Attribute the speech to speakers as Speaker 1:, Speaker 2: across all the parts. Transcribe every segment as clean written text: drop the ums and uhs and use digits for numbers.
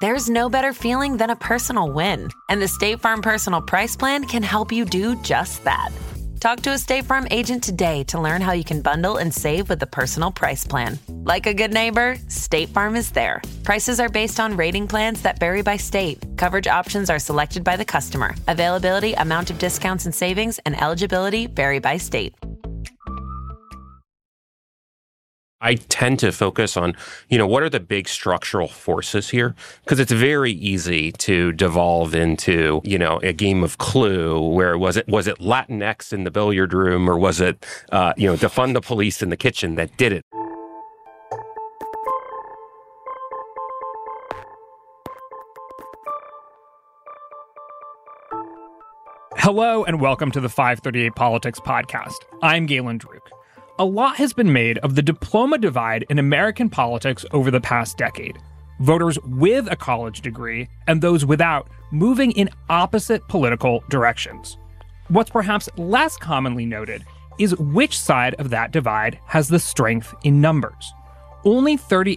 Speaker 1: There's no better feeling than a personal win. And the State Farm Personal Price Plan can help you do just that. Talk to a State Farm agent today to learn how you can bundle and save with the Personal Price Plan. Like a good neighbor, State Farm is there. Prices are based on rating plans that vary by state. Coverage options are selected by the customer. Availability, amount of discounts and savings, and eligibility vary by state.
Speaker 2: I tend to focus on, what are the big structural forces here? Because it's very easy to devolve into, a game of Clue where was it Latinx in the billiard room, or was it, defund the police in the kitchen that did it?
Speaker 3: Hello and welcome to the 538 Politics Podcast. I'm Galen Druk. A lot has been made of the diploma divide in American politics over the past decade. Voters with a college degree and those without moving in opposite political directions. What's perhaps less commonly noted is which side of that divide has the strength in numbers. Only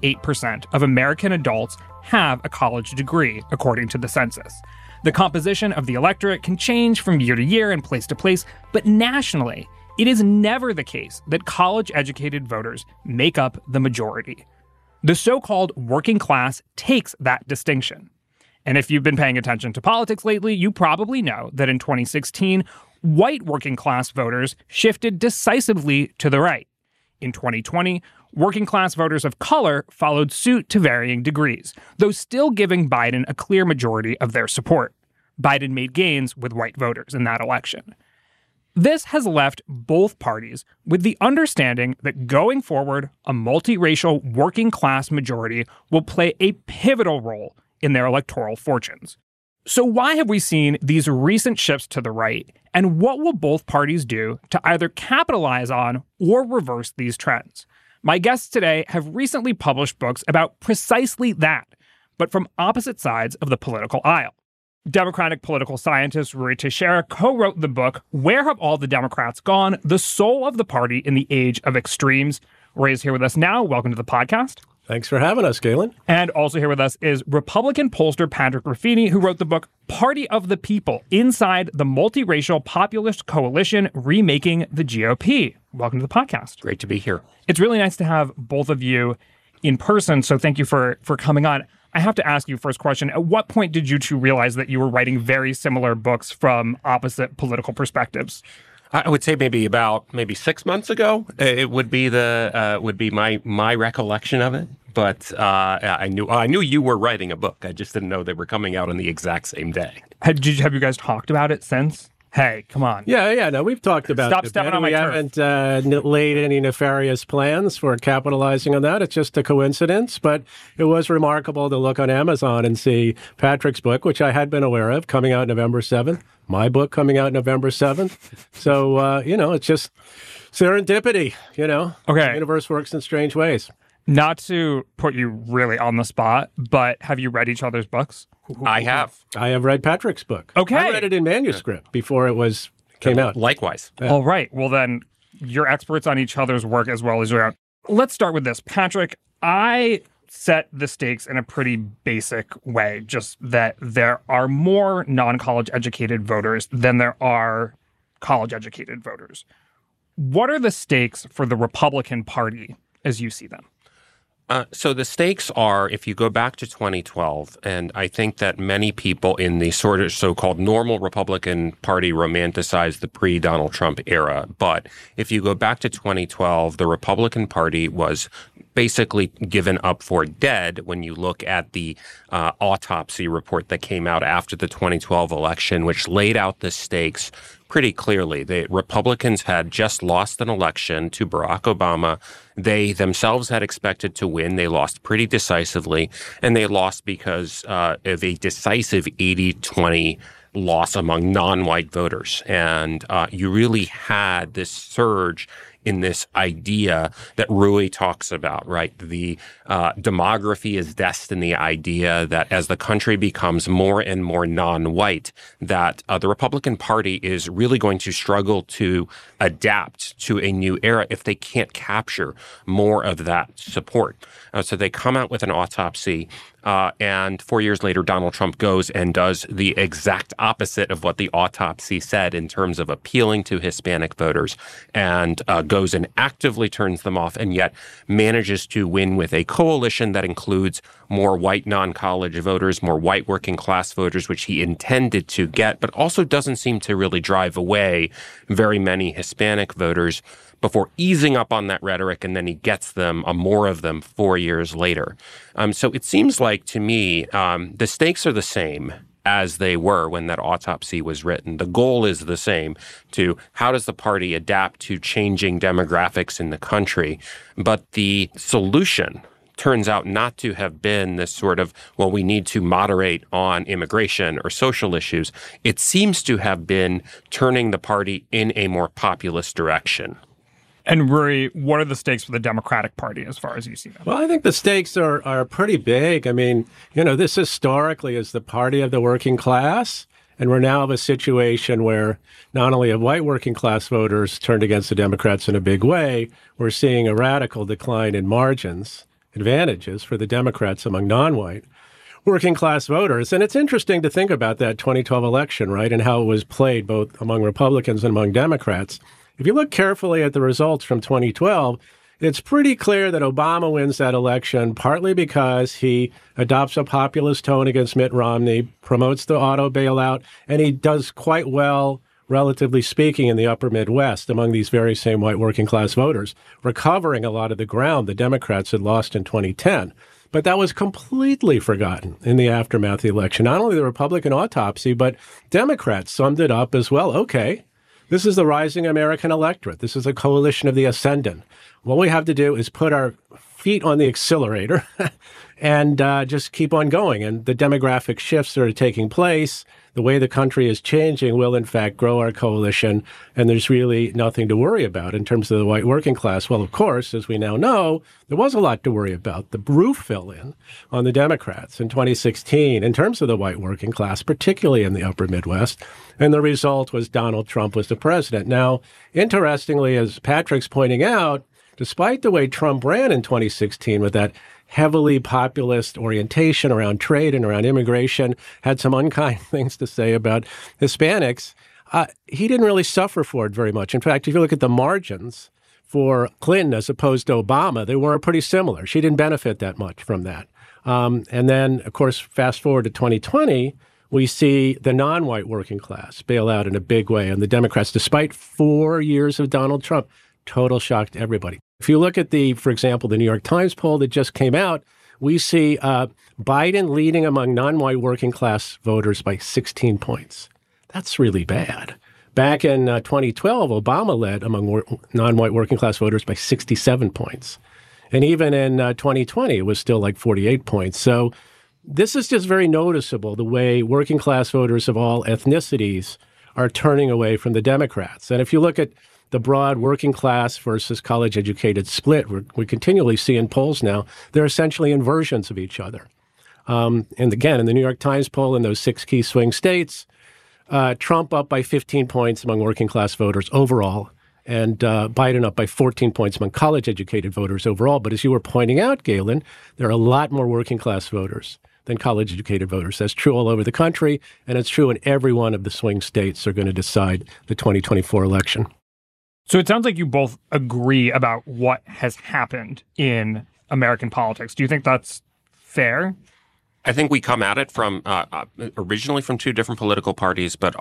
Speaker 3: 38% of American adults have a college degree, according to the census. The composition of the electorate can change from year to year and place to place, but nationally, it is never the case that college-educated voters make up the majority. The so-called working class takes that distinction. And if you've been paying attention to politics lately, you probably know that in 2016, white working class voters shifted decisively to the right. In 2020, working class voters of color followed suit to varying degrees, though still giving Biden a clear majority of their support. Biden made gains with white voters in that election. This has left both parties with the understanding that going forward, a multiracial working class majority will play a pivotal role in their electoral fortunes. So why have we seen these recent shifts to the right, and what will both parties do to either capitalize on or reverse these trends? My guests today have recently published books about precisely that, but from opposite sides of the political aisle. Democratic political scientist Ruy Teixeira co-wrote the book, Where Have All the Democrats Gone? The Soul of the Party in the Age of Extremes. Ruy is here with us now. Welcome to the podcast.
Speaker 4: Thanks for having us, Galen.
Speaker 3: And also here with us is Republican pollster Patrick Ruffini, who wrote the book Party of the People, Inside the Multiracial Populist Coalition Remaking the GOP. Welcome to the podcast.
Speaker 2: Great to be here.
Speaker 3: It's really nice to have both of you in person, so thank you for coming on. I have to ask you first question, at what point did you two realize that you were writing very similar books from opposite political perspectives?
Speaker 2: I would say maybe 6 months ago. It would be my recollection of it. But I knew you were writing a book. I just didn't know they were coming out on the exact same day.
Speaker 3: Have you guys talked about it since? Hey, come on.
Speaker 4: Yeah. No, we've talked about it.
Speaker 3: Stop stepping on my turf.
Speaker 4: We haven't laid any nefarious plans for capitalizing on that. It's just a coincidence. But it was remarkable to look on Amazon and see Patrick's book, which I had been aware of, coming out November 7th. My book coming out November 7th. So, it's just serendipity,
Speaker 3: Okay.
Speaker 4: The universe works in strange ways.
Speaker 3: Not to put you really on the spot, but have you read each other's books?
Speaker 2: I have.
Speaker 4: I have read Patrick's book.
Speaker 3: Okay.
Speaker 4: I read it in manuscript before it came out.
Speaker 2: Likewise.
Speaker 3: Yeah. All right. Well, then you're experts on each other's work as well as your own. Let's start with this. Patrick, I set the stakes in a pretty basic way, just that there are more non-college educated voters than there are college educated voters. What are the stakes for the Republican Party as you see them?
Speaker 2: So the stakes are, if you go back to 2012, and I think that many people in the sort of so-called normal Republican Party romanticize the pre-Donald Trump era. But if you go back to 2012, the Republican Party was basically given up for dead when you look at the autopsy report that came out after the 2012 election, which laid out the stakes pretty clearly. The Republicans had just lost an election to Barack Obama. They themselves had expected to win. They lost pretty decisively, and they lost because of a decisive 80-20 loss among non-white voters. And you really had this surge in this idea that Rui talks about, right? The demography is destiny idea that as the country becomes more and more non-white, that the Republican Party is really going to struggle to adapt to a new era if they can't capture more of that support. So they come out with an autopsy, and 4 years later, Donald Trump goes and does the exact opposite of what the autopsy said in terms of appealing to Hispanic voters, and goes and actively turns them off, and yet manages to win with a coalition that includes more white non-college voters, more white working class voters, which he intended to get, but also doesn't seem to really drive away very many Hispanic voters before easing up on that rhetoric, and then he gets them, more of them, 4 years later. So it seems like, to me, the stakes are the same as they were when that autopsy was written. The goal is the same, to how does the party adapt to changing demographics in the country? But the solution turns out not to have been this sort of, well, we need to moderate on immigration or social issues. It seems to have been turning the party in a more populist direction.
Speaker 3: And Rui, what are the stakes for the Democratic Party as far as you see them?
Speaker 4: Well, I think the stakes are pretty big. I mean, this historically is the party of the working class. And we're now in a situation where not only have white working class voters turned against the Democrats in a big way, we're seeing a radical decline in margins, advantages for the Democrats among non-white working class voters. And it's interesting to think about that 2012 election, right, and how it was played both among Republicans and among Democrats. If you look carefully at the results from 2012, it's pretty clear that Obama wins that election partly because he adopts a populist tone against Mitt Romney, promotes the auto bailout, and he does quite well, relatively speaking, in the upper Midwest among these very same white working class voters, recovering a lot of the ground the Democrats had lost in 2010. But that was completely forgotten in the aftermath of the election. Not only the Republican autopsy, but Democrats summed it up as well. Okay, this is the rising American electorate. This is a coalition of the ascendant. What we have to do is put our feet on the accelerator and just keep on going. And the demographic shifts that are taking place, the way the country is changing, will in fact grow our coalition. And there's really nothing to worry about in terms of the white working class. Well, of course, as we now know, there was a lot to worry about. The roof fell in on the Democrats in 2016 in terms of the white working class, particularly in the upper Midwest. And the result was Donald Trump was the president. Now, interestingly, as Patrick's pointing out, despite the way Trump ran in 2016 with that heavily populist orientation around trade and around immigration, had some unkind things to say about Hispanics, he didn't really suffer for it very much. In fact, if you look at the margins for Clinton as opposed to Obama, they were pretty similar. She didn't benefit that much from that. And then, of course, fast forward to 2020, we see the non-white working class bail out in a big way. And the Democrats, despite 4 years of Donald Trump, total shock to everybody. If you look at for example, the New York Times poll that just came out, we see Biden leading among non-white working class voters by 16 points. That's really bad. Back in 2012, Obama led among non-white working class voters by 67 points. And even in 2020, it was still like 48 points. So this is just very noticeable, the way working class voters of all ethnicities are turning away from the Democrats. And if you look at the broad working class versus college-educated split, we continually see in polls now, they're essentially inversions of each other. And again, in the New York Times poll in those 6 key swing states, Trump up by 15 points among working class voters overall, and Biden up by 14 points among college-educated voters overall. But as you were pointing out, Galen, there are a lot more working class voters than college-educated voters. That's true all over the country, and it's true in every one of the swing states that are going to decide the 2024 election.
Speaker 3: So it sounds like you both agree about what has happened in American politics. Do you think that's fair?
Speaker 2: I think we come at it from originally from two different political parties, but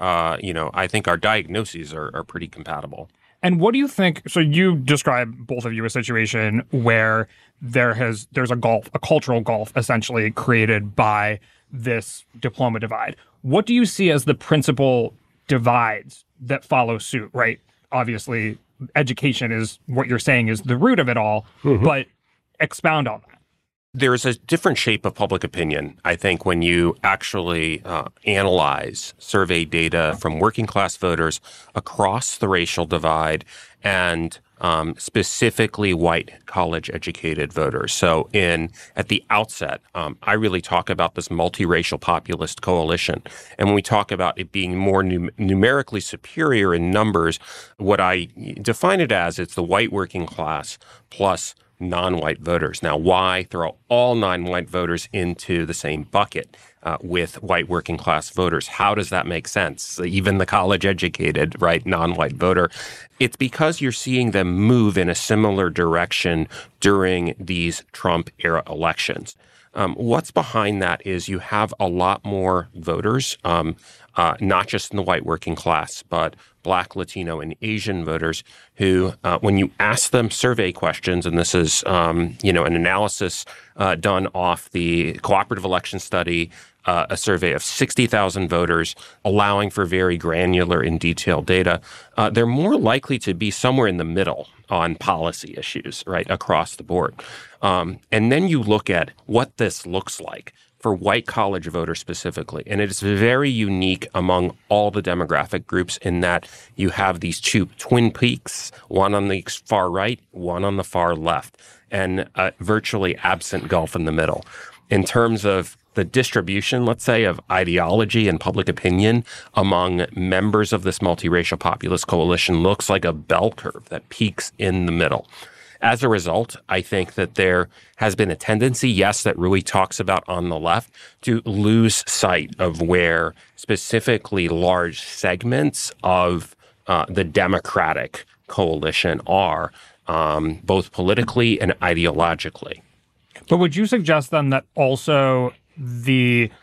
Speaker 2: I think our diagnoses are pretty compatible.
Speaker 3: And what do you think? So you describe, both of you, a situation where there's a cultural gulf essentially created by this diploma divide. What do you see as the principal divides that follow suit, right? Obviously, education is what you're saying is the root of it all, but expound on that.
Speaker 2: There's a different shape of public opinion, I think, when you actually analyze survey data from working class voters across the racial divide and specifically white college-educated voters. So at the outset, I really talk about this multiracial populist coalition. And when we talk about it being more numerically superior in numbers, what I define it as, it's the white working class plus non-white voters. Now, why throw all non-white voters into the same bucket with white working class voters? How does that make sense? Even the college-educated, right, non-white voter. It's because you're seeing them move in a similar direction during these Trump-era elections. What's behind that is you have a lot more voters, not just in the white working class, but Black, Latino, and Asian voters who, when you ask them survey questions, and this is, an analysis done off the Cooperative Election Study, a survey of 60,000 voters, allowing for very granular and detailed data, they're more likely to be somewhere in the middle on policy issues, right, across the board. And then you look at what this looks like for white college voters specifically. And it is very unique among all the demographic groups in that you have these two twin peaks, one on the far right, one on the far left, and a virtually absent gulf in the middle. In terms of the distribution, let's say, of ideology and public opinion among members of this multiracial populist coalition looks like a bell curve that peaks in the middle. As a result, I think that there has been a tendency, yes, that Rui talks about on the left, to lose sight of where specifically large segments of the Democratic coalition are, both politically and ideologically.
Speaker 3: But would you suggest then that also the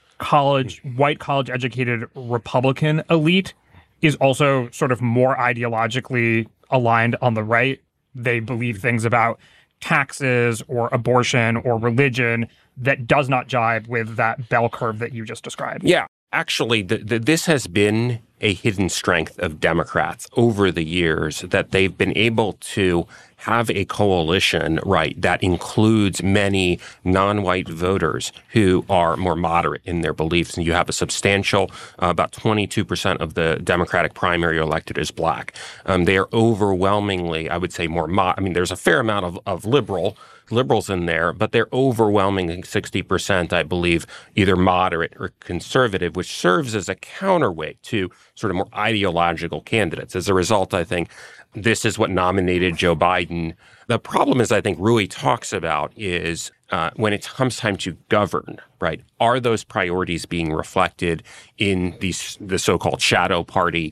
Speaker 3: white college-educated Republican elite is also sort of more ideologically aligned on the right? They believe things about taxes or abortion or religion that does not jibe with that bell curve that you just described.
Speaker 2: Yeah, actually, this has been a hidden strength of Democrats over the years, that they've been able to have a coalition, right, that includes many non-white voters who are more moderate in their beliefs. And you have a substantial, about 22% of the Democratic primary elected is Black. They are overwhelmingly, I would say, more there's a fair amount of liberals in there, but they're overwhelmingly 60%, I believe, either moderate or conservative, which serves as a counterweight to sort of more ideological candidates. As a result, I think this is what nominated Joe Biden. The problem is, I think Rui talks about is when it comes time to govern, right? Are those priorities being reflected in the so-called shadow party?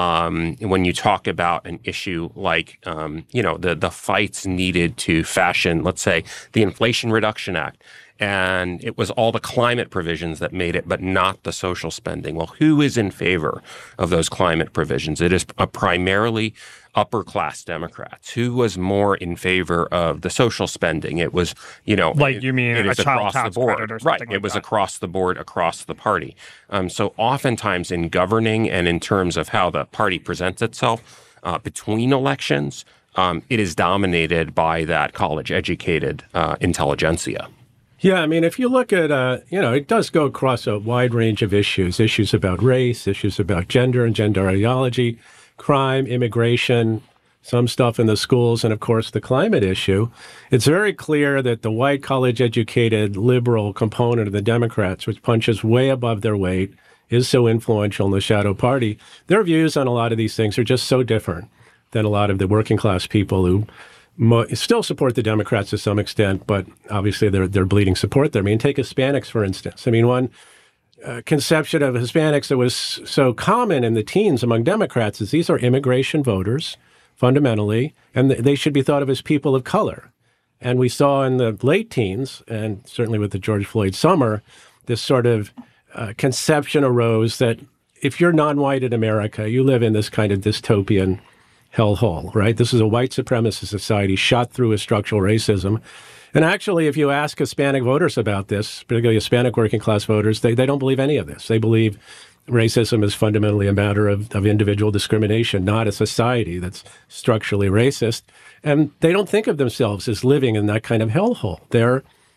Speaker 2: When you talk about an issue like, the fights needed to fashion, let's say, the Inflation Reduction Act, and it was all the climate provisions that made it, but not the social spending. Well, who is in favor of those climate provisions? It is primarily upper-class Democrats. Who was more in favor of the social spending? It was,
Speaker 3: like you mean a child tax
Speaker 2: credit
Speaker 3: or something
Speaker 2: right. It was across the board, across the party. So oftentimes in governing and in terms of how the party presents itself between elections, it is dominated by that college-educated intelligentsia.
Speaker 4: Yeah, if you look at, it does go across a wide range of issues about race, issues about gender and gender ideology, crime, immigration, some stuff in the schools, and of course the climate issue. It's very clear that the white college-educated liberal component of the Democrats, which punches way above their weight, is so influential in the shadow party. Their views on a lot of these things are just so different than a lot of the working class people who still support the Democrats to some extent, but obviously they're bleeding support there. Take Hispanics, for instance. One conception of Hispanics that was so common in the teens among Democrats is these are immigration voters, fundamentally, and they should be thought of as people of color. And we saw in the late teens, and certainly with the George Floyd summer, this sort of conception arose that if you're non-white in America, you live in this kind of dystopian hellhole, right? This is a white supremacist society shot through with structural racism. And actually, if you ask Hispanic voters about this, particularly Hispanic working class voters, they don't believe any of this. They believe racism is fundamentally a matter of individual discrimination, not a society that's structurally racist. And they don't think of themselves as living in that kind of hellhole. They're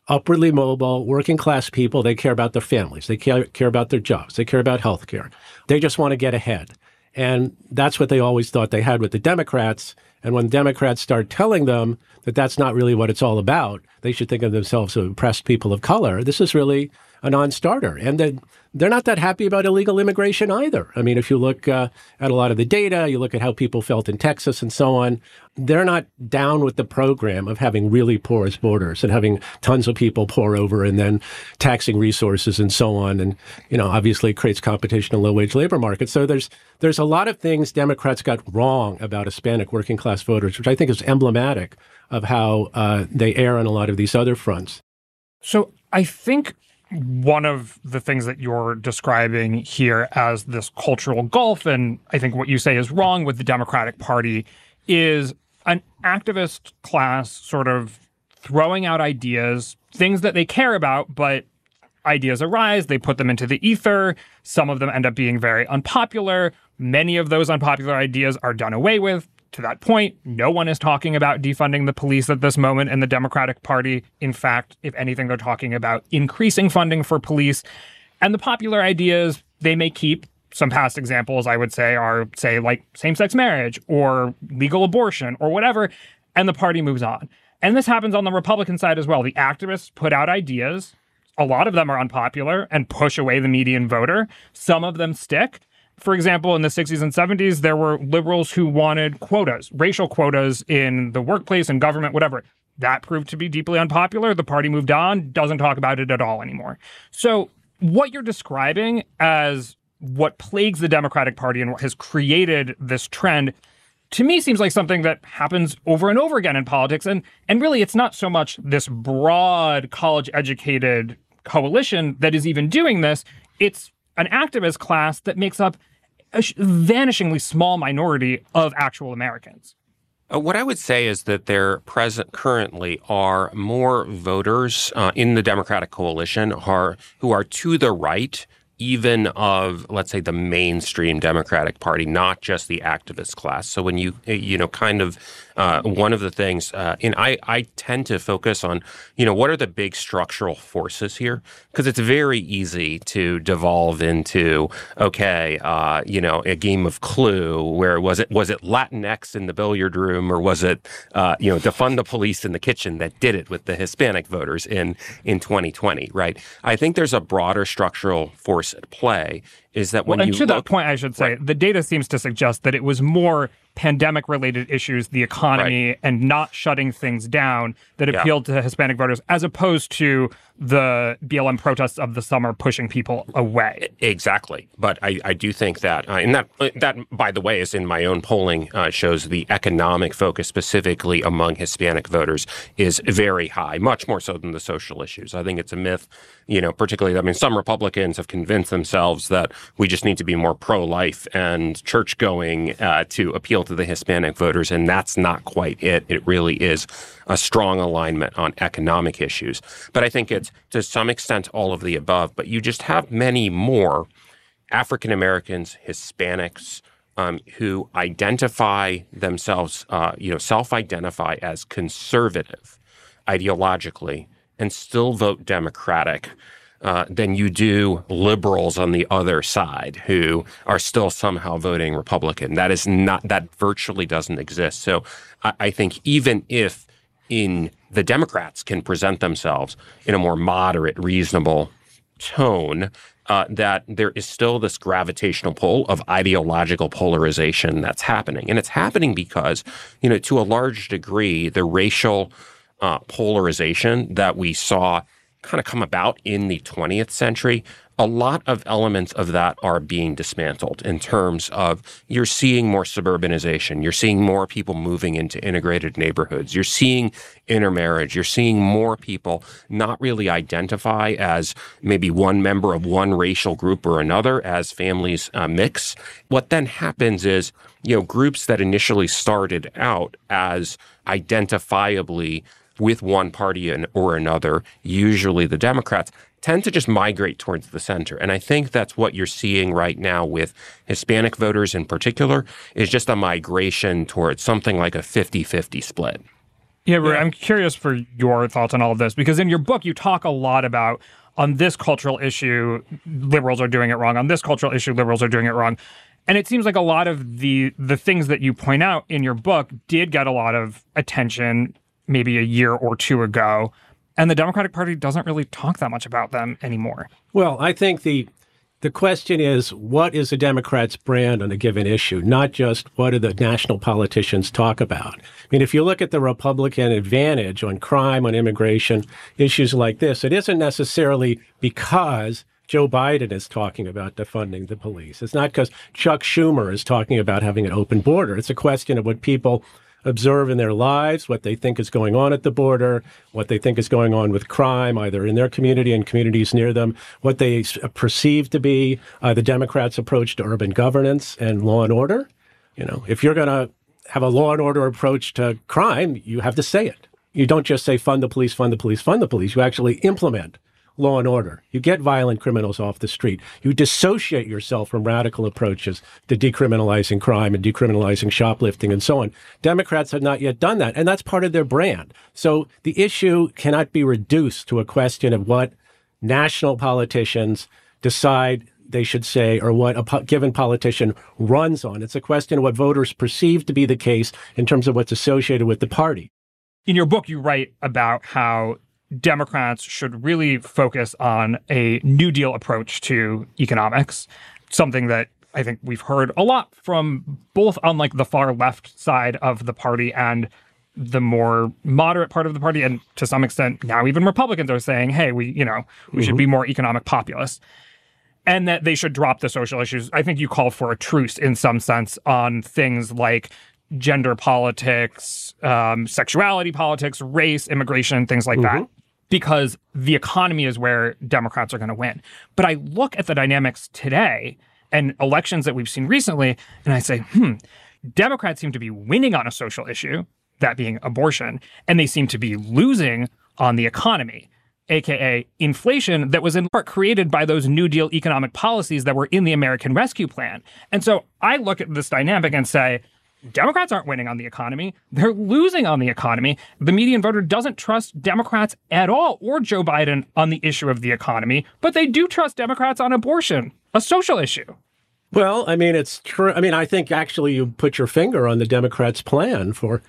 Speaker 4: upwardly mobile, working class people. They care about their families. They care about their jobs. They care about health care. They just want to get ahead. And that's what they always thought they had with the Democrats. And when Democrats start telling them that that's not really what it's all about, they should think of themselves as oppressed people of color, this is really a non-starter. And they're not that happy about illegal immigration either. I mean, if you look at a lot of the data, you look at how people felt in Texas and so on, they're not down with the program of having really porous borders and having tons of people pour over and then taxing resources and so on. And, obviously it creates competition in low-wage labor markets. So there's a lot of things Democrats got wrong about Hispanic working class voters, which I think is emblematic of how they err on a lot of these other fronts.
Speaker 3: So I think one of the things that you're describing here as this cultural gulf, and I think what you say is wrong with the Democratic Party, is an activist class sort of throwing out ideas, things that they care about, but ideas arise, they put them into the ether. Some of them end up being very unpopular. Many of those unpopular ideas are done away with. To that point, no one is talking about defunding the police at this moment in the Democratic Party. In fact, if anything, they're talking about increasing funding for police. And the popular ideas they may keep. Some past examples, I would say, are, like same-sex marriage or legal abortion or whatever, and the party moves on. And this happens on the Republican side as well. The activists put out ideas. A lot of them are unpopular and push away the median voter. Some of them stick. For example, in the 60s and 70s, there were liberals who wanted quotas, racial quotas in the workplace and government, whatever. That proved to be deeply unpopular. The party moved on, doesn't talk about it at all anymore. So what you're describing as what plagues the Democratic Party and what has created this trend, to me, seems like something that happens over and over again in politics. And really, it's not so much this broad college-educated coalition that is even doing this. It's an activist class that makes up a vanishingly small minority of actual Americans.
Speaker 2: What I would say is that there currently are more voters in the Democratic coalition who are to the right, even of, let's say, the mainstream Democratic Party, not just the activist class. So when one of the things, and I tend to focus on, what are the big structural forces here? Because it's very easy to devolve into, a game of Clue, where was it Latinx in the billiard room, or was it, defund the police in the kitchen that did it with the Hispanic voters in 2020, right? I think there's a broader structural force at play, is that when
Speaker 3: that point, I should say, the data seems to suggest that it was more pandemic-related issues, the economy, and not shutting things down that appealed to Hispanic voters, as opposed to the BLM protests of the summer pushing people away.
Speaker 2: Exactly. But I do think that, and that, by the way, is in my own polling, shows the economic focus specifically among Hispanic voters is very high, much more so than the social issues. I think it's a myth, particularly, some Republicans have convinced themselves that we just need to be more pro-life and church-going to appeal to the Hispanic voters, and that's not quite it. It really is a strong alignment on economic issues. But I think it's, to some extent, all of the above. But you just have many more African Americans, Hispanics, who identify themselves, self-identify as conservative ideologically and still vote Democratic than you do liberals on the other side who are still somehow voting Republican. That virtually doesn't exist. So I think even if the Democrats can present themselves in a more moderate, reasonable tone, that there is still this gravitational pull of ideological polarization that's happening. And it's happening because, to a large degree, the racial polarization that we saw kind of come about in the 20th century, a lot of elements of that are being dismantled in terms of you're seeing more suburbanization, you're seeing more people moving into integrated neighborhoods, you're seeing intermarriage, you're seeing more people not really identify as maybe one member of one racial group or another as families mix. What then happens is, groups that initially started out as identifiably with one party or another, usually the Democrats, tend to just migrate towards the center. And I think that's what you're seeing right now with Hispanic voters in particular, is just a migration towards something like a 50-50 split.
Speaker 3: Yeah, I'm curious for your thoughts on all of this, because in your book, you talk a lot about on this cultural issue, liberals are doing it wrong. On this cultural issue, liberals are doing it wrong. And it seems like a lot of the things that you point out in your book did get a lot of attention maybe a year or two ago. And the Democratic Party doesn't really talk that much about them anymore.
Speaker 4: Well, I think the question is, what is a Democrat's brand on a given issue, not just what do the national politicians talk about. I mean, if you look at the Republican advantage on crime, on immigration, issues like this, it isn't necessarily because Joe Biden is talking about defunding the police. It's not because Chuck Schumer is talking about having an open border. It's a question of what people observe in their lives, what they think is going on at the border, what they think is going on with crime, either in their community and communities near them, what they perceive to be the Democrats' approach to urban governance and law and order. You know, if you're going to have a law and order approach to crime, you have to say it. You don't just say fund the police, fund the police, fund the police. You actually implement law and order. You get violent criminals off the street. You dissociate yourself from radical approaches to decriminalizing crime and decriminalizing shoplifting and so on. Democrats have not yet done that, and that's part of their brand. So the issue cannot be reduced to a question of what national politicians decide they should say or what a given politician runs on. It's a question of what voters perceive to be the case in terms of what's associated with the party.
Speaker 3: In your book, you write about how Democrats should really focus on a New Deal approach to economics, something that I think we've heard a lot from both on like the far left side of the party and the more moderate part of the party. And to some extent, now even Republicans are saying, hey, we should be more economic populists, and that they should drop the social issues. I think you call for a truce in some sense on things like gender politics, sexuality politics, race, immigration, things like that, because the economy is where Democrats are going to win. But I look at the dynamics today and elections that we've seen recently, and I say, Democrats seem to be winning on a social issue, that being abortion, and they seem to be losing on the economy, aka inflation, that was in part created by those New Deal economic policies that were in the American Rescue Plan. And so I look at this dynamic and say, Democrats aren't winning on the economy. They're losing on the economy. The median voter doesn't trust Democrats at all or Joe Biden on the issue of the economy, but they do trust Democrats on abortion, a social issue.
Speaker 4: Well, I mean, it's true. I mean, I think actually you put your finger on the Democrats' plan for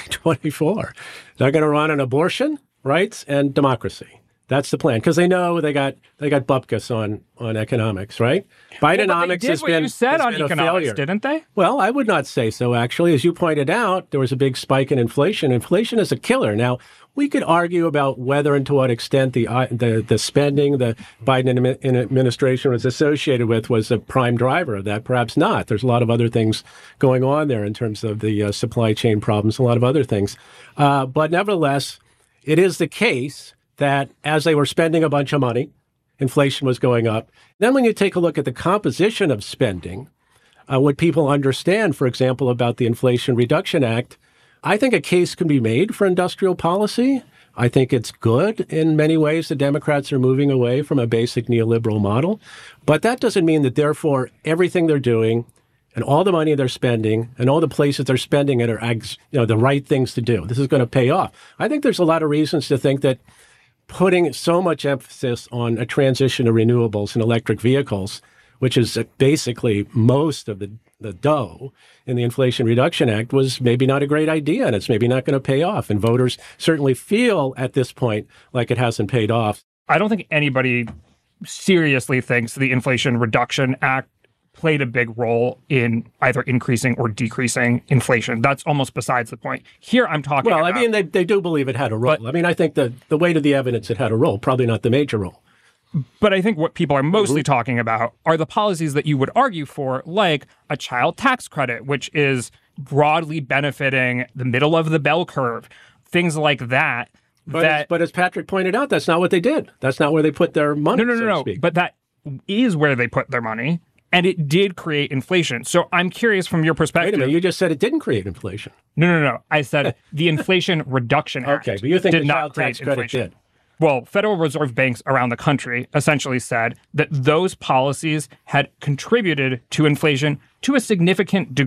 Speaker 4: 2024. They're going to run on abortion, rights, and democracy. That's the plan, because they know they got bupkis on economics, right? Bidenomics has been
Speaker 3: you said on
Speaker 4: economics,
Speaker 3: failure, didn't they?
Speaker 4: Well, I would not say so, actually. As you pointed out, there was a big spike in inflation. Inflation is a killer. Now, we could argue about whether and to what extent the spending the Biden administration was associated with was a prime driver of that. Perhaps not. There's a lot of other things going on there in terms of the supply chain problems, a lot of other things. But nevertheless, it is the case that as they were spending a bunch of money, inflation was going up. Then when you take a look at the composition of spending, what people understand, for example, about the Inflation Reduction Act, I think a case can be made for industrial policy. I think it's good in many ways. The Democrats are moving away from a basic neoliberal model. But that doesn't mean that, therefore, everything they're doing and all the money they're spending and all the places they're spending it are the right things to do. This is going to pay off. I think there's a lot of reasons to think that putting so much emphasis on a transition to renewables and electric vehicles, which is basically most of the dough in the Inflation Reduction Act, was maybe not a great idea, and it's maybe not going to pay off. And voters certainly feel at this point like it hasn't paid off.
Speaker 3: I don't think anybody seriously thinks the Inflation Reduction Act played a big role in either increasing or decreasing inflation. That's almost besides the point. Here I'm talking about...
Speaker 4: Well, I mean, they do believe it had a role. But, I mean, I think the weight of the evidence it had a role, probably not the major role.
Speaker 3: But I think what people are mostly talking about are the policies that you would argue for, like a child tax credit, which is broadly benefiting the middle of the bell curve, things like that.
Speaker 4: But as Patrick pointed out, that's not what they did. That's not where they put their money, so to speak.
Speaker 3: But that is where they put their money. And it did create inflation. So I'm curious from your perspective.
Speaker 4: Wait a minute, you just said it didn't create inflation.
Speaker 3: No. I said the Inflation Reduction Act
Speaker 4: but you think
Speaker 3: did
Speaker 4: the
Speaker 3: not
Speaker 4: child
Speaker 3: create
Speaker 4: tax credit
Speaker 3: inflation.
Speaker 4: did?
Speaker 3: Well, Federal Reserve banks around the country essentially said that those policies had contributed to inflation to a significant degree.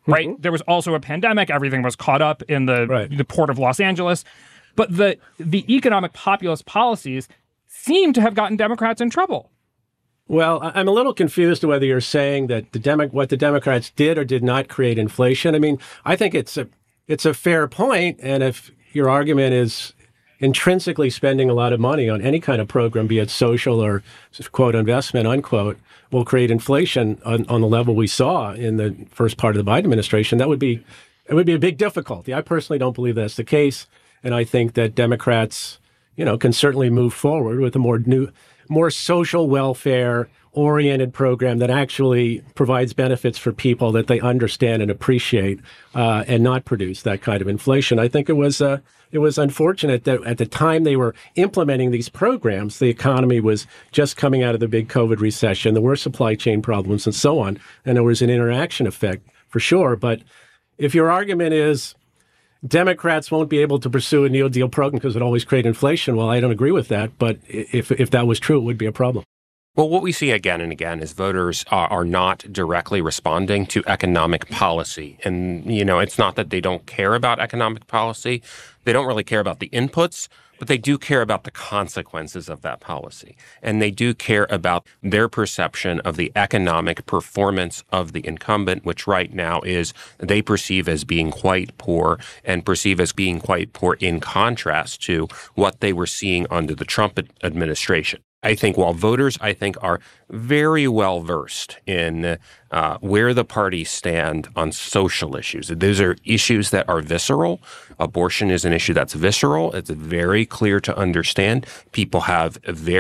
Speaker 3: right? Mm-hmm. There was also a pandemic. Everything was caught up in the port of Los Angeles. But the economic populist policies seem to have gotten Democrats in trouble.
Speaker 4: Well, I'm a little confused whether you're saying that what the Democrats did or did not create inflation. I mean, I think it's a fair point, and if your argument is intrinsically spending a lot of money on any kind of program, be it social or quote investment, unquote, will create inflation on the level we saw in the first part of the Biden administration, it would be a big difficulty. I personally don't believe that's the case, and I think that Democrats, can certainly move forward with a more social welfare oriented program that actually provides benefits for people that they understand and appreciate, and not produce that kind of inflation. I think it was unfortunate that at the time they were implementing these programs, the economy was just coming out of the big COVID recession. There were supply chain problems and so on, and there was an interaction effect for sure. But if your argument is Democrats won't be able to pursue a New Deal program because it always create inflation, well, I don't agree with that. But if that was true, it would be a problem.
Speaker 2: Well, what we see again and again is voters are not directly responding to economic policy. And, it's not that they don't care about economic policy. They don't really care about the inputs, but they do care about the consequences of that policy. And they do care about their perception of the economic performance of the incumbent, which right now is they perceive as being quite poor and perceive as being quite poor in contrast to what they were seeing under the Trump administration. I think while voters, are very well versed in where the parties stand on social issues. Those are issues that are visceral. Abortion is an issue that's visceral. It's very clear to understand. People have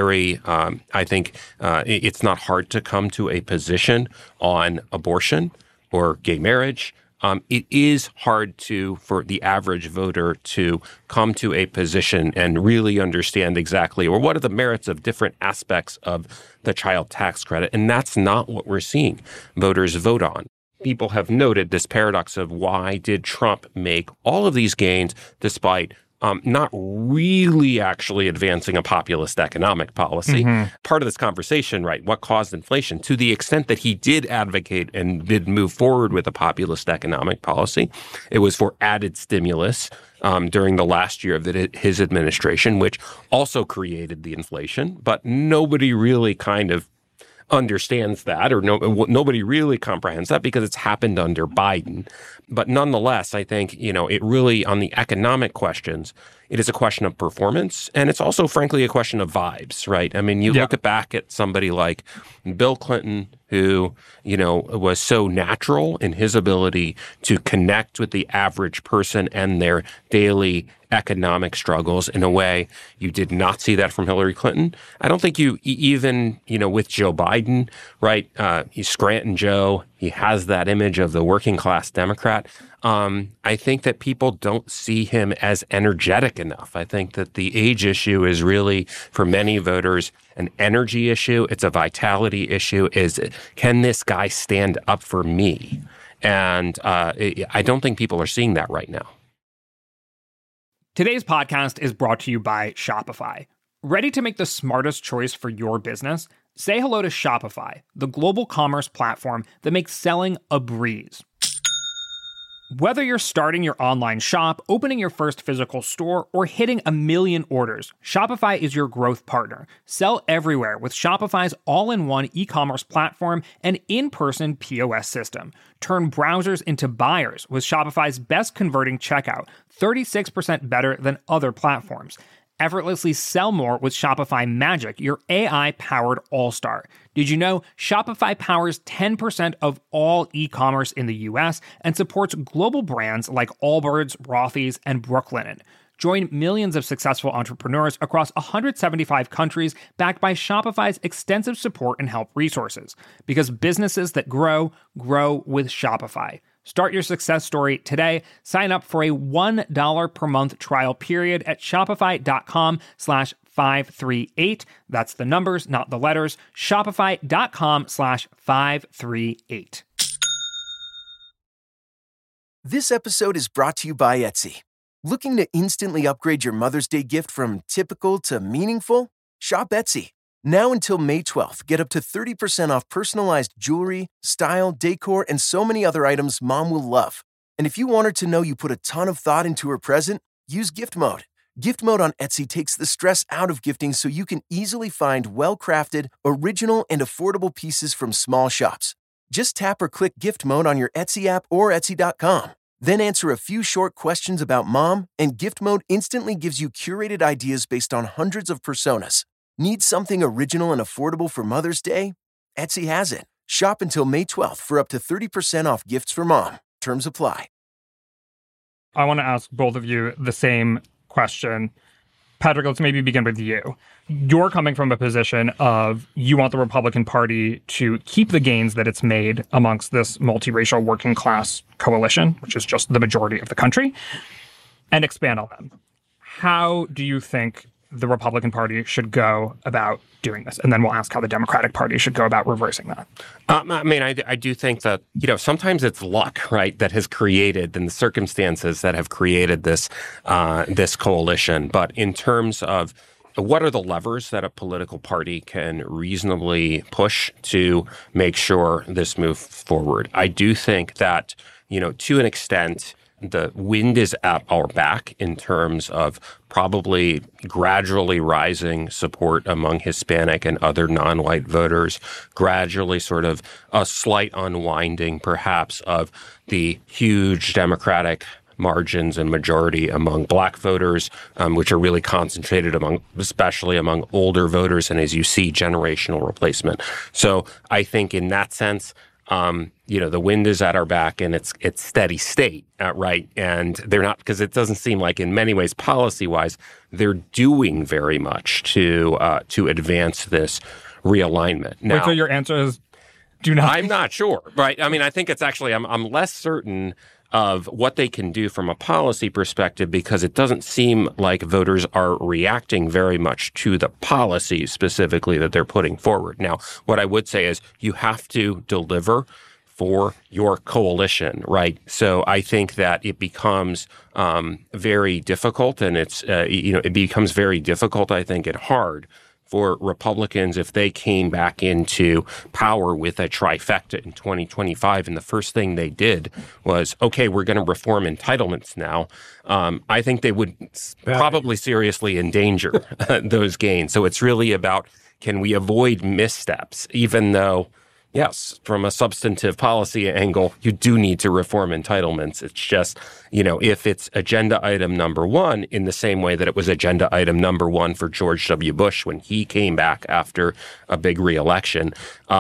Speaker 2: it's not hard to come to a position on abortion or gay marriage. It is hard for the average voter to come to a position and really understand exactly, or what are the merits of different aspects of the child tax credit. And that's not what we're seeing voters vote on. People have noted this paradox of why did Trump make all of these gains despite not really actually advancing a populist economic policy. Mm-hmm. Part of this conversation, right, what caused inflation, to the extent that he did advocate and did move forward with a populist economic policy, it was for added stimulus during the last year of his administration, which also created the inflation. But nobody really kind of understands that, or nobody really comprehends that because it's happened under Biden. But nonetheless, I think, it really, on the economic questions, it is a question of performance. And it's also, frankly, a question of vibes, right? I mean, you look back at somebody like Bill Clinton, who, was so natural in his ability to connect with the average person and their daily economic struggles in a way you did not see that from Hillary Clinton. I don't think you even, with Joe Biden, right? He's Scranton Joe. He has that image of the working class Democrat. I think that people don't see him as energetic enough. I think that the age issue is really, for many voters, an energy issue. It's a vitality issue. Can this guy stand up for me? And I don't think people are seeing that right now.
Speaker 3: Today's podcast is brought to you by Shopify. Ready to make the smartest choice for your business? Say hello to Shopify, the global commerce platform that makes selling a breeze. Whether you're starting your online shop, opening your first physical store, or hitting 1 million orders, Shopify is your growth partner. Sell everywhere with Shopify's all-in-one e-commerce platform and in-person POS system. Turn browsers into buyers with Shopify's best converting checkout, 36% better than other platforms. Effortlessly sell more with Shopify Magic, your AI-powered all-star. Did you know Shopify powers 10% of all e-commerce in the U.S. and supports global brands like Allbirds, Rothy's, and Brooklinen? Join millions of successful entrepreneurs across 175 countries backed by Shopify's extensive support and help resources. Because businesses that grow, grow with Shopify. Start your success story today. Sign up for a $1 per month trial period at shopify.com/538. That's the numbers, not the letters. Shopify.com/538.
Speaker 5: This episode is brought to you by Etsy. Looking to instantly upgrade your Mother's Day gift from typical to meaningful? Shop Etsy. Now until May 12th, get up to 30% off personalized jewelry, style, decor, and so many other items Mom will love. And if you want her to know you put a ton of thought into her present, use Gift Mode. Gift Mode on Etsy takes the stress out of gifting so you can easily find well-crafted, original, and affordable pieces from small shops. Just tap or click Gift Mode on your Etsy app or Etsy.com. Then answer a few short questions about Mom, and Gift Mode instantly gives you curated ideas based on hundreds of personas. Need something original and affordable for Mother's Day? Etsy has it. Shop until May 12th for up to 30% off gifts for Mom. Terms apply.
Speaker 3: I want to ask both of you the same question. Patrick, let's maybe begin with you. You're coming from a position of you want the Republican Party to keep the gains that it's made amongst this multiracial working class coalition, which is just the majority of the country, and expand on them. How do you think the Republican Party should go about doing this? And then we'll ask how the Democratic Party should go about reversing that.
Speaker 2: I do think that, sometimes it's luck, right, that has created, and the circumstances that have created this coalition. But in terms of what are the levers that a political party can reasonably push to make sure this moves forward? I do think that, to an extent, the wind is at our back in terms of probably gradually rising support among Hispanic and other non-white voters, gradually sort of a slight unwinding, perhaps, of the huge Democratic margins and majority among black voters, which are really concentrated especially among older voters, and as you see, generational replacement. So I think in that sense, the wind is at our back and it's steady state, right? And they're not, because it doesn't seem like in many ways, policy-wise, they're doing very much to advance this realignment. Now,
Speaker 3: wait, so your answer is do not?
Speaker 2: I'm not sure, right? I mean, I think it's actually, I'm less certain of what they can do from a policy perspective, because it doesn't seem like voters are reacting very much to the policies specifically that they're putting forward. Now, what I would say is you have to deliver for your coalition, right? So I think that it becomes very difficult, and it becomes very difficult, I think, and hard for Republicans if they came back into power with a trifecta in 2025. And the first thing they did was, okay, we're going to reform entitlements now. I think they would probably seriously endanger those gains. So it's really about, can we avoid missteps, even though, yes, from a substantive policy angle, you do need to reform entitlements. It's just, if it's agenda item number one, in the same way that it was agenda item number one for George W. Bush when he came back after a big reelection,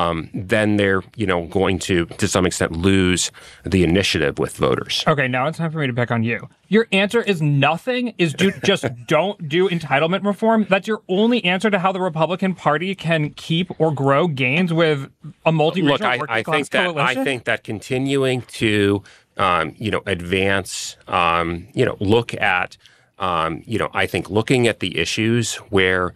Speaker 2: then they're, going to some extent, lose the initiative with voters.
Speaker 3: Okay, now it's time for me to pick on you. Your answer is nothing? Just don't do entitlement reform? That's your only answer to how the Republican Party can keep or grow gains with a multiracial working class coalition?
Speaker 2: I think that continuing to advance, look at, I think looking at the issues where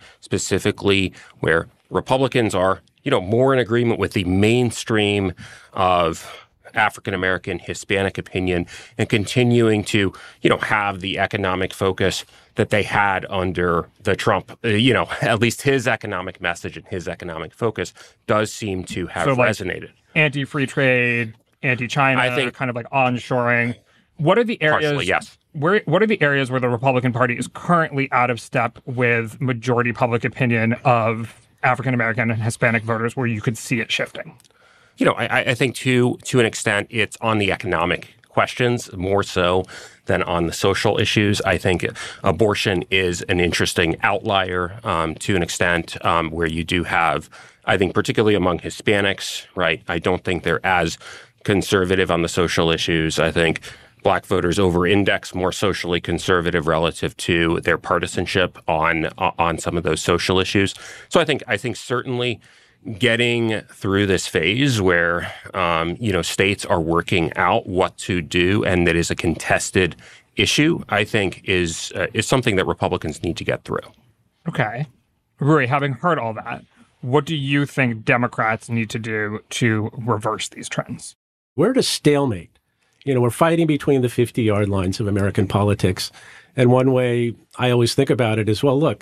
Speaker 2: Republicans are, more in agreement with the mainstream of African-American, Hispanic opinion, and continuing to, have the economic focus that they had under the Trump, at least his economic message and his economic focus does seem to have resonated.
Speaker 3: Anti-free trade, anti-China, I think, kind of like onshoring. What are the areas?
Speaker 2: Partially, yes.
Speaker 3: What are the areas where the Republican Party is currently out of step with majority public opinion of African-American and Hispanic voters where you could see it shifting?
Speaker 2: I think to an extent, it's on the economic questions more so than on the social issues. I think abortion is an interesting outlier to an extent where you do have, I think, particularly among Hispanics, right? I don't think they're as conservative on the social issues. I think black voters over-index more socially conservative relative to their partisanship on some of those social issues. So I think certainly getting through this phase where, states are working out what to do and that is a contested issue, I think is something that Republicans need to get through.
Speaker 3: Okay. Ruy, having heard all that, what do you think Democrats need to do to reverse these trends?
Speaker 4: We're at a stalemate. We're fighting between the 50-yard lines of American politics. And one way I always think about it is, well, look,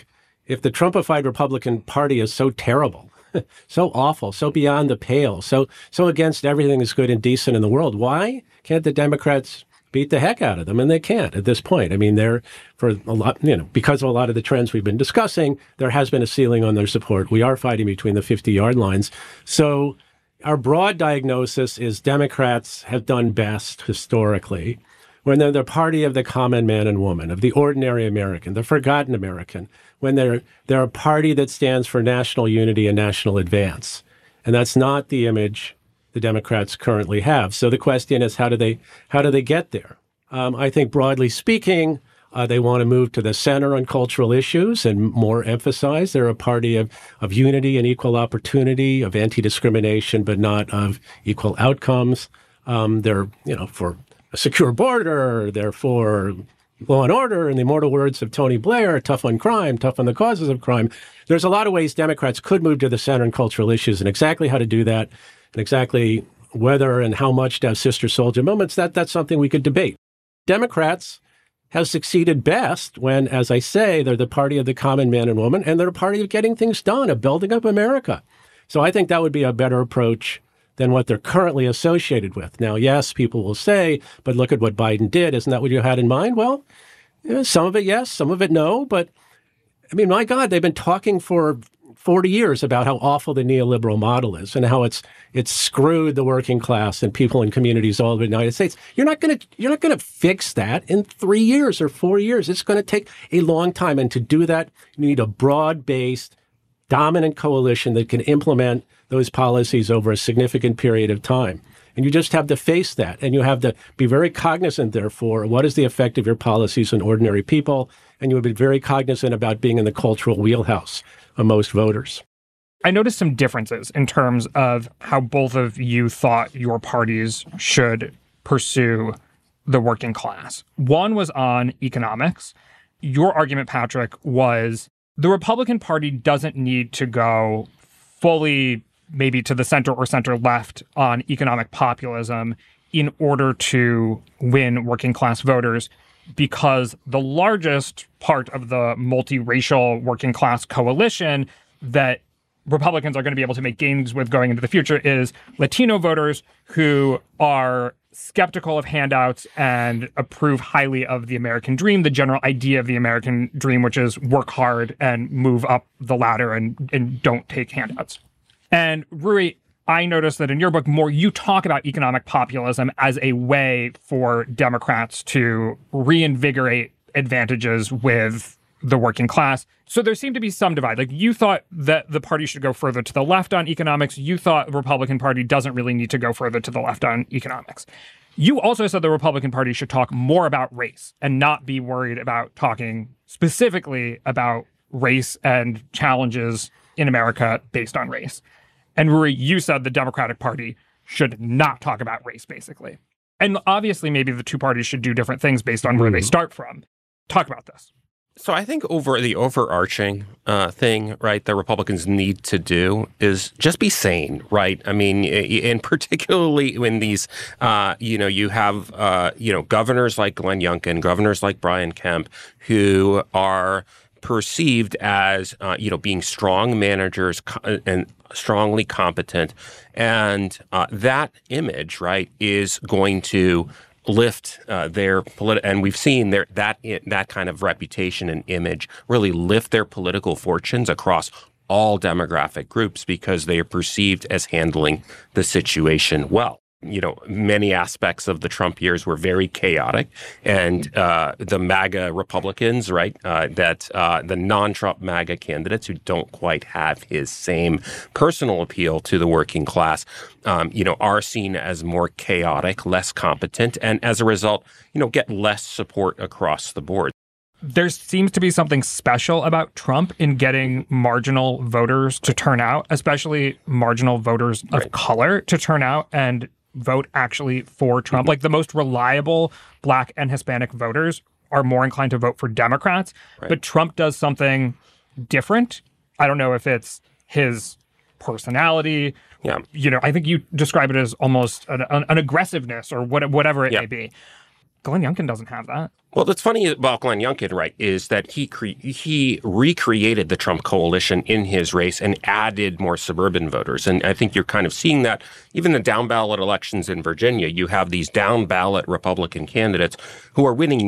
Speaker 4: if the Trumpified Republican Party is so terrible, so awful, so beyond the pale, so against everything that's good and decent in the world, why can't the Democrats beat the heck out of them? And they can't at this point. I mean, they're for a lot, because of a lot of the trends we've been discussing, there has been a ceiling on their support. We are fighting between the 50-yard lines. So our broad diagnosis is Democrats have done best historically when they're the party of the common man and woman, of the ordinary American, the forgotten American, when they're a party that stands for national unity and national advance. And that's not the image the Democrats currently have. So the question is, how do they get there? I think broadly speaking, they want to move to the center on cultural issues and more emphasize they're a party of unity and equal opportunity, of anti-discrimination, but not of equal outcomes. They're, for a secure border, they're for law and order, in the immortal words of Tony Blair, tough on crime, tough on the causes of crime. There's a lot of ways Democrats could move to the center on cultural issues, and exactly how to do that, and exactly whether and how much to have sister soldier moments, that's something we could debate. Democrats have succeeded best when, as I say, they're the party of the common man and woman, and they're a party of getting things done, of building up America. So I think that would be a better approach than what they're currently associated with. Now, yes, people will say, but look at what Biden did. Isn't that what you had in mind? Well, some of it, yes, some of it, no. But, I mean, my God, they've been talking for 40 years about how awful the neoliberal model is and how it's screwed the working class and people in communities all over the United States. You're not going to fix that in 3 years or 4 years. It's going to take a long time. And to do that, you need a broad-based, dominant coalition that can implement those policies over a significant period of time. And you just have to face that. And you have to be very cognizant, therefore, what is the effect of your policies on ordinary people? And you would be very cognizant about being in the cultural wheelhouse of most voters.
Speaker 3: I noticed some differences in terms of how both of you thought your parties should pursue the working class. One was on economics. Your argument, Patrick, was the Republican Party doesn't need to go fully maybe to the center or center left on economic populism in order to win working class voters, because the largest part of the multiracial working class coalition that Republicans are going to be able to make gains with going into the future is Latino voters who are skeptical of handouts and approve highly of the American dream, the general idea of the American dream, which is work hard and move up the ladder and don't take handouts. And Rui, I noticed that in your book, you talk about economic populism as a way for Democrats to reinvigorate advantages with the working class. So there seemed to be some divide. Like, you thought that the party should go further to the left on economics. You thought the Republican Party doesn't really need to go further to the left on economics. You also said the Republican Party should talk more about race and not be worried about talking specifically about race and challenges in America based on race. And Rui, you said the Democratic Party should not talk about race, basically. And obviously, maybe the two parties should do different things based on where they start from. Talk about this.
Speaker 2: So I think the overarching thing, right, that Republicans need to do is just be sane, right? I mean, and particularly when these, you have, governors like Glenn Youngkin, governors like Brian Kemp, who are perceived as, being strong managers and strongly competent. And that image, right, is going to lift their and we've seen that kind of reputation and image really lift their political fortunes across all demographic groups because they are perceived as handling the situation well. Many aspects of the Trump years were very chaotic, and the MAGA Republicans, right, the non-Trump MAGA candidates who don't quite have his same personal appeal to the working class, are seen as more chaotic, less competent, and as a result, get less support across the board.
Speaker 3: There seems to be something special about Trump in getting marginal voters to turn out, especially marginal voters of color to turn out and vote actually for Trump. Like, the most reliable Black and Hispanic voters are more inclined to vote for Democrats. Right. But Trump does something different. I don't know if it's his personality. Yeah. I think you describe it as almost an aggressiveness or whatever it may be. Glenn Youngkin doesn't have that.
Speaker 2: Well, what's funny about Glenn Youngkin, right, is that he recreated the Trump coalition in his race and added more suburban voters. And I think you're kind of seeing that even the down-ballot elections in Virginia. You have these down-ballot Republican candidates who are winning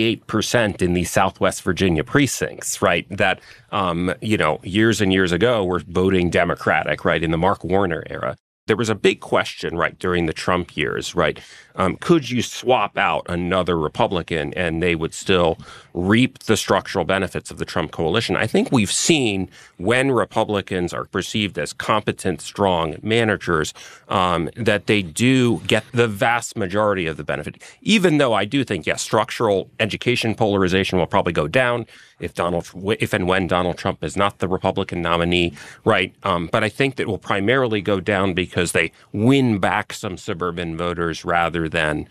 Speaker 2: 98% in these Southwest Virginia precincts, right, that, years and years ago were voting Democratic, right, in the Mark Warner era. There was a big question, right, during the Trump years, right? Could you swap out another Republican and they would still reap the structural benefits of the Trump coalition? I think we've seen when Republicans are perceived as competent, strong managers, that they do get the vast majority of the benefit, even though I do think, yes, structural education polarization will probably go down if and when Donald Trump is not the Republican nominee, right? But I think that will primarily go down because they win back some suburban voters rather than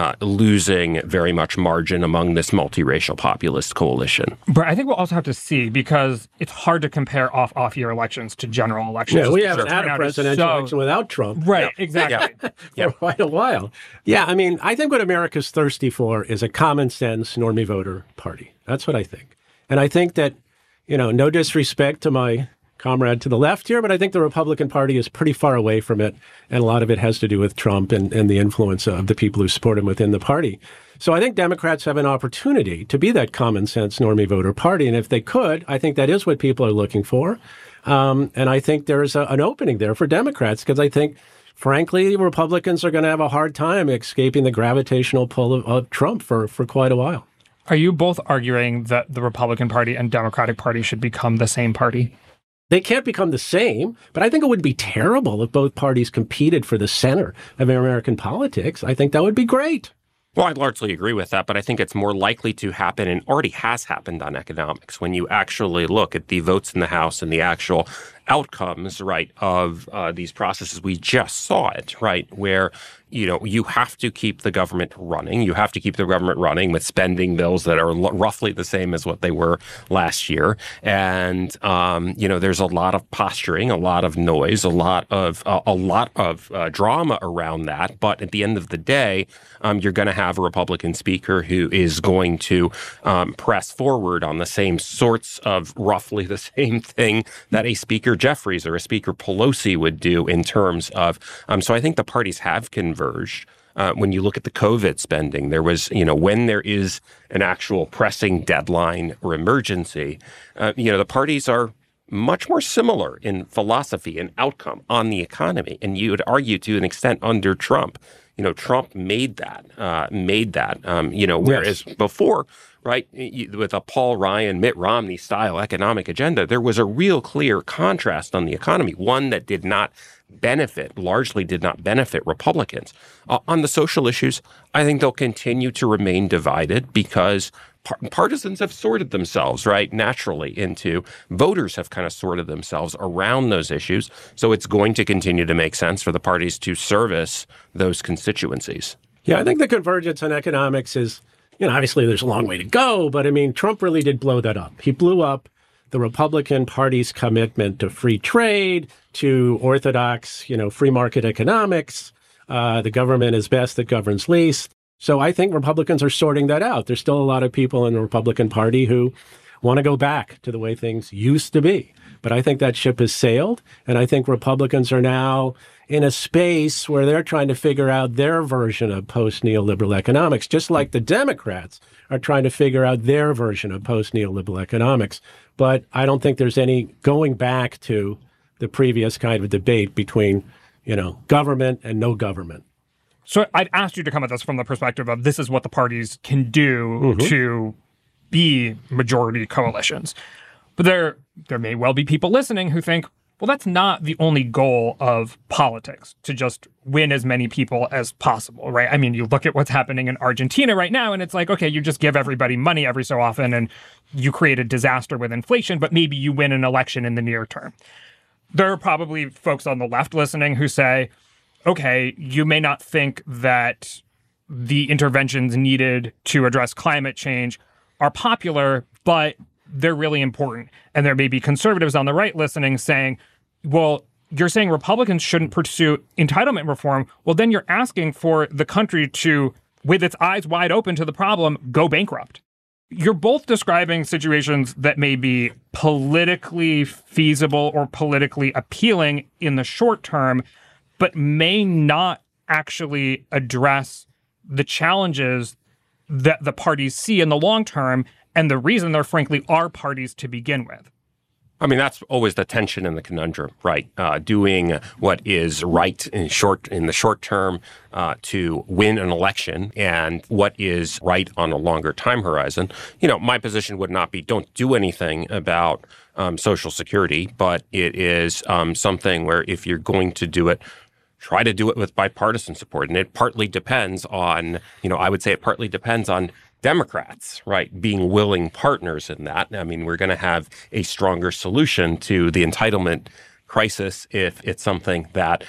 Speaker 2: losing very much margin among this multiracial populist coalition.
Speaker 3: But I think we'll also have to see, because it's hard to compare off-year elections to general elections.
Speaker 4: Yeah, we haven't had a presidential election without Trump.
Speaker 3: Right, exactly.
Speaker 4: For quite a while. Yeah, I mean, I think what America's thirsty for is a common sense normie voter party. That's what I think. And I think that, no disrespect to my comrade to the left here, but I think the Republican Party is pretty far away from it. And a lot of it has to do with Trump and the influence of the people who support him within the party. So I think Democrats have an opportunity to be that common sense normie voter party. And if they could, I think that is what people are looking for. And I think there's an opening there for Democrats, because I think, frankly, Republicans are going to have a hard time escaping the gravitational pull of Trump for quite a while.
Speaker 3: Are you both arguing that the Republican Party and Democratic Party should become the same party?
Speaker 4: They can't become the same, but I think it would be terrible if both parties competed for the center of American politics. I think that would be great.
Speaker 2: Well, I largely agree with that, but I think it's more likely to happen and already has happened on economics when you actually look at the votes in the House and the actual outcomes, right, of these processes. We just saw it, right, where, you have to keep the government running. You have to keep the government running with spending bills that are roughly the same as what they were last year. And, there's a lot of posturing, a lot of noise, a lot of drama around that. But at the end of the day, you're going to have a Republican speaker who is going to press forward on the same sorts of roughly the same thing that a Speaker Jeffries or a Speaker Pelosi would do in terms of, so I think the parties have converged. When you look at the COVID spending, there was, when there is an actual pressing deadline or emergency, the parties are much more similar in philosophy and outcome on the economy. And you would argue to an extent under Trump, Trump made that, whereas before, right, with a Paul Ryan, Mitt Romney style economic agenda, there was a real clear contrast on the economy, one that largely did not benefit Republicans. On the social issues, I think they'll continue to remain divided because partisans have sorted themselves, right, naturally into voters have kind of sorted themselves around those issues. So it's going to continue to make sense for the parties to service those constituencies.
Speaker 4: Yeah, I think the convergence on economics is, obviously there's a long way to go, but I mean, Trump really did blow that up. He blew up the Republican Party's commitment to free trade, to orthodox, free market economics. The government is best that governs least. So I think Republicans are sorting that out. There's still a lot of people in the Republican Party who want to go back to the way things used to be. But I think that ship has sailed. And I think Republicans are now in a space where they're trying to figure out their version of post-neoliberal economics, just like the Democrats are trying to figure out their version of post-neoliberal economics. But I don't think there's any going back to the previous kind of debate between, government and no government.
Speaker 3: So I'd asked you to come at this from the perspective of this is what the parties can do to be majority coalitions. But there may well be people listening who think, well, that's not the only goal of politics, to just win as many people as possible, right? I mean, you look at what's happening in Argentina right now, and it's like, okay, you just give everybody money every so often, and you create a disaster with inflation, but maybe you win an election in the near term. There are probably folks on the left listening who say, okay, you may not think that the interventions needed to address climate change are popular, but they're really important. And there may be conservatives on the right listening saying, well, you're saying Republicans shouldn't pursue entitlement reform. Well, then you're asking for the country to with its eyes wide open to the problem, go bankrupt. You're both describing situations that may be politically feasible or politically appealing in the short term, but may not actually address the challenges that the parties see in the long term and the reason there frankly are parties to begin with.
Speaker 2: I mean, that's always the tension and the conundrum, right? Doing what is right in the short term to win an election and what is right on a longer time horizon. You know, my position would not be don't do anything about Social Security, but it is something where if you're going to do it, try to do it with bipartisan support. And it partly depends on, I would say it partly depends on Democrats, right, being willing partners in that. I mean, we're going to have a stronger solution to the entitlement crisis if it's something that,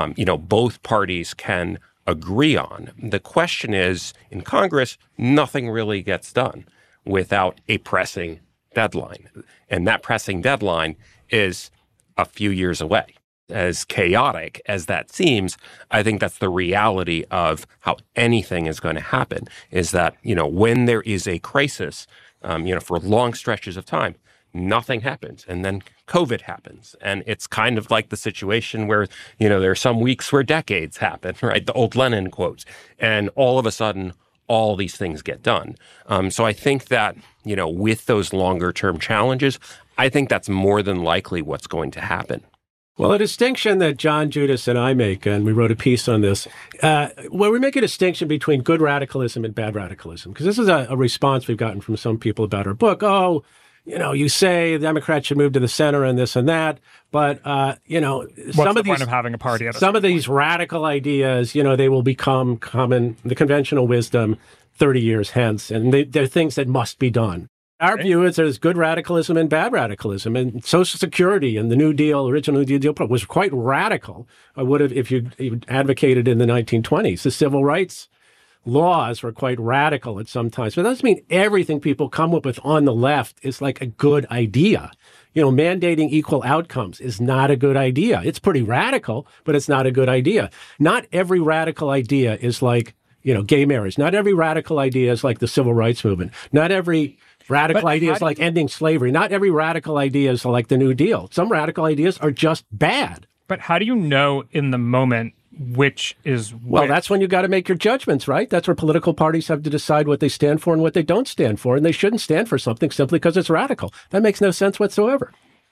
Speaker 2: both parties can agree on. The question is, in Congress, nothing really gets done without a pressing deadline. And that pressing deadline is a few years away. As chaotic as that seems, I think that's the reality of how anything is going to happen, is that, when there is a crisis, for long stretches of time, nothing happens. And then COVID happens. And it's kind of like the situation where, there are some weeks where decades happen, right? The old Lenin quotes. And all of a sudden, all these things get done. So I think that, with those longer term challenges, I think that's more than likely what's going to happen.
Speaker 4: Well, a distinction that John Judas and I make, and we wrote a piece on this, where we make a distinction between good radicalism and bad radicalism, because this is a response we've gotten from some people about our book. Oh, you say Democrats should move to the center and this and that, but,
Speaker 3: What's the point of having a party?
Speaker 4: Some of these radical ideas, they will become common, the conventional wisdom 30 years hence, and they're things that must be done. Our view is there's good radicalism and bad radicalism, and Social Security and the New Deal, original New Deal, was quite radical. I would have, if you advocated in the 1920s. The civil rights laws were quite radical at some times. But that doesn't mean everything people come up with on the left is like a good idea. Mandating equal outcomes is not a good idea. It's pretty radical, but it's not a good idea. Not every radical idea is like, gay marriage. Not every radical idea is like the civil rights movement. Not every radical ideas like ending slavery. Not every radical idea is like the New Deal. Some radical ideas are just bad.
Speaker 3: But how do you know in the moment which is which?
Speaker 4: Well, that's when you got to make your judgments, right? That's where political parties have to decide what they stand for and what they don't stand for. And they shouldn't stand for something simply because it's radical. That makes no sense whatsoever.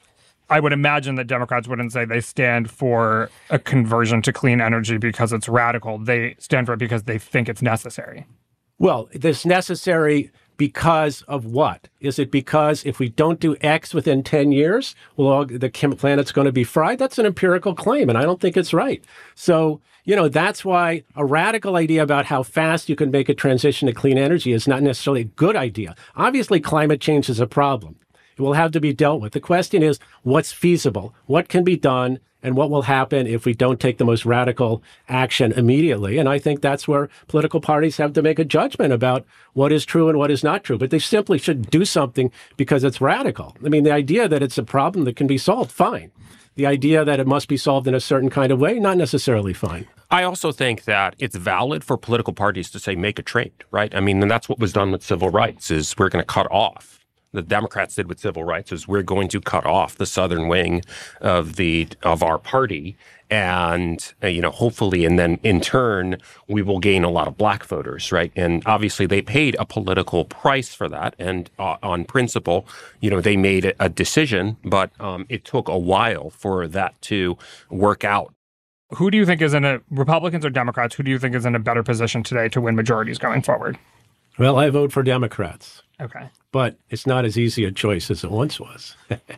Speaker 3: I would imagine that Democrats wouldn't say they stand for a conversion to clean energy because it's radical. They stand for it because they think it's necessary.
Speaker 4: Well, it's necessary because of what? Is it because if we don't do X within 10 years, the planet's going to be fried? That's an empirical claim, and I don't think it's right. So, that's why a radical idea about how fast you can make a transition to clean energy is not necessarily a good idea. Obviously, climate change is a problem. It will have to be dealt with. The question is, what's feasible? What can be done? And what will happen if we don't take the most radical action immediately? And I think that's where political parties have to make a judgment about what is true and what is not true. But they simply should do something because it's radical. I mean, the idea that it's a problem that can be solved, fine. The idea that it must be solved in a certain kind of way, not necessarily fine.
Speaker 2: I also think that it's valid for political parties to say, make a trade, right? I mean, and that's what was done with civil rights, is we're going to cut off. The Democrats did with civil rights is we're going to cut off the southern wing of our party, and hopefully, and then in turn we will gain a lot of black voters, right? And obviously, they paid a political price for that, and on principle, they made a decision, but it took a while for that to work out.
Speaker 3: Who do you think is Republicans or Democrats? Who do you think is in a better position today to win majorities going forward?
Speaker 4: Well, I vote for Democrats.
Speaker 3: Okay.
Speaker 4: But it's not as easy a choice as it once was.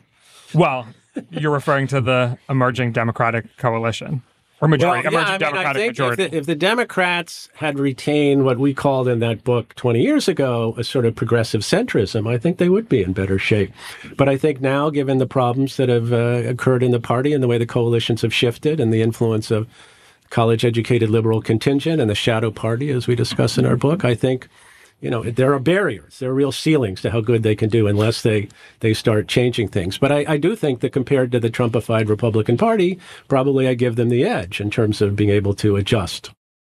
Speaker 3: Well, you're referring to the emerging Democratic coalition or majority. If
Speaker 4: the Democrats had retained what we called in that book 20 years ago a sort of progressive centrism, I think they would be in better shape. But I think now, given the problems that have occurred in the party and the way the coalitions have shifted and the influence of college-educated liberal contingent and the shadow party, as we discuss in our book, I think there are barriers. There are real ceilings to how good they can do unless they start changing things. But I do think that compared to the Trumpified Republican Party, probably I give them the edge in terms of being able to adjust.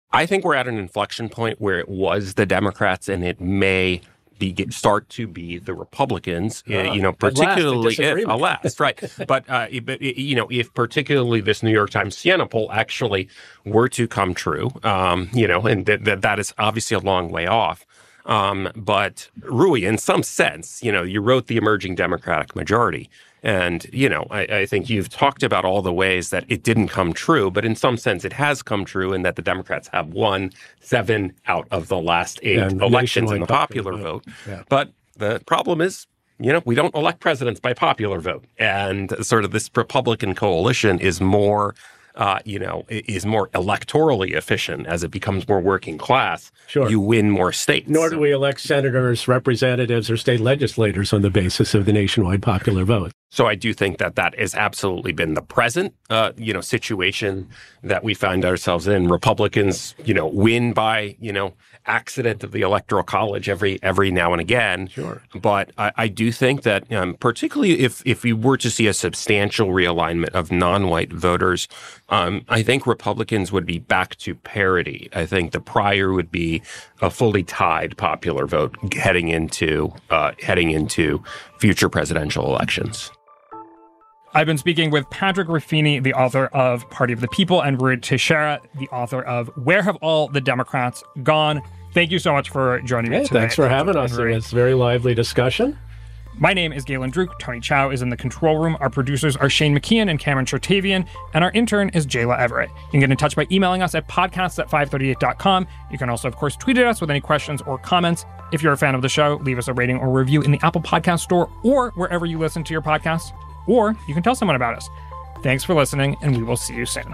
Speaker 2: I think we're at an inflection point where it was the Democrats and it may start to be the Republicans, particularly if, right. But if particularly this New York Times Siena poll actually were to come true, and that is obviously a long way off. But Rui, in some sense, you wrote the emerging Democratic majority. And, I think you've talked about all the ways that it didn't come true, but in some sense it has come true in that the Democrats have won 7 out of the last 8 elections in the popular vote. Yeah. But the problem is, we don't elect presidents by popular vote. And sort of this Republican coalition is more electorally efficient as it becomes more working class.
Speaker 4: Sure.
Speaker 2: You win more states.
Speaker 4: Nor do we elect senators, representatives, or state legislators on the basis of the nationwide popular vote.
Speaker 2: So I do think that has absolutely been the present, situation that we find ourselves in. Republicans, win by, accident of the Electoral College every now and again.
Speaker 4: Sure.
Speaker 2: But I do think that particularly if we were to see a substantial realignment of non-white voters, I think Republicans would be back to parity. I think the prior would be a fully tied popular vote heading into future presidential elections.
Speaker 3: I've been speaking with Patrick Ruffini, the author of Party of the People, and Rui Teixeira, the author of Where Have All the Democrats Gone? Thank you so much for joining me today.
Speaker 4: Thanks for having us. It's a very lively discussion.
Speaker 3: My name is Galen Druk. Tony Chow is in the control room. Our producers are Shane McKeon and Cameron Chertavian, and our intern is Jayla Everett. You can get in touch by emailing us at podcasts@538.com. You can also, of course, tweet at us with any questions or comments. If you're a fan of the show, leave us a rating or review in the Apple Podcast Store or wherever you listen to your podcasts. Or you can tell someone about us. Thanks for listening, and we will see you soon.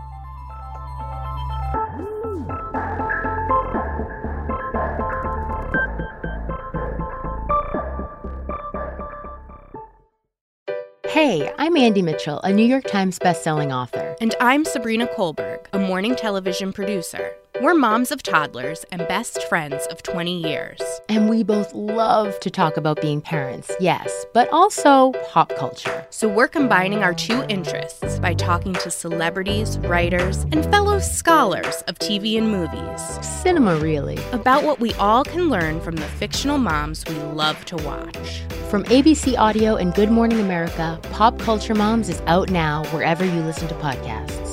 Speaker 6: Hey, I'm Andy Mitchell, a New York Times bestselling author.
Speaker 7: And I'm Sabrina Kohlberg, a morning television producer. We're moms of toddlers and best friends of 20 years.
Speaker 6: And we both love to talk about being parents, yes, but also pop culture.
Speaker 7: So we're combining our 2 interests by talking to celebrities, writers, and fellow scholars of TV and movies.
Speaker 6: Cinema, really.
Speaker 7: About what we all can learn from the fictional moms we love to watch.
Speaker 6: From ABC Audio and Good Morning America, Pop Culture Moms is out now wherever you listen to podcasts.